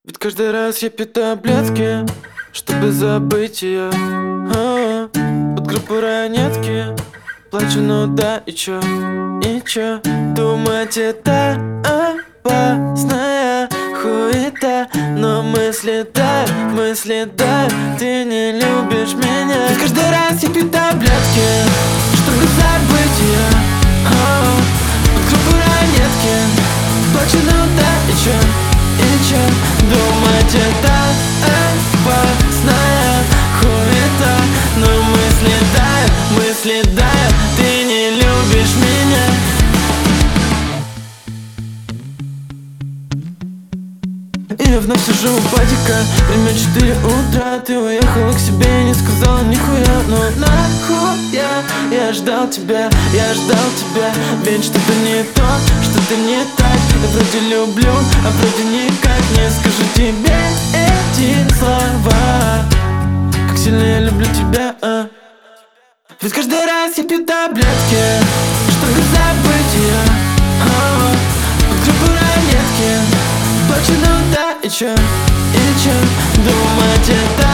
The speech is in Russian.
Ведь каждый раз я пью таблетки, чтобы забыть ее. Под группу ранетки плачу, ну да, и чё? Думать это опасная хуета, но мысли да, ты не любишь меня. Ведь каждый раз я пью таблетки, чтобы забыть ее. Под группу ранетки плачу, ну да, и чё? Думать это опасная хуета, но мысли тают, ты не любишь меня. И я вновь сижу у падика, время 4 утра. Ты уехала к себе и не сказала нихуя. Но нахуя я ждал тебя, ведь что-то не то, что-то не так. Я вроде люблю, а вроде никак не скажу тебе эти слова. Как сильно я люблю тебя, Ведь каждый раз я пью таблетки, чтобы забыть ее. Под группу ранетки плачу, ну да, и чё? Думать это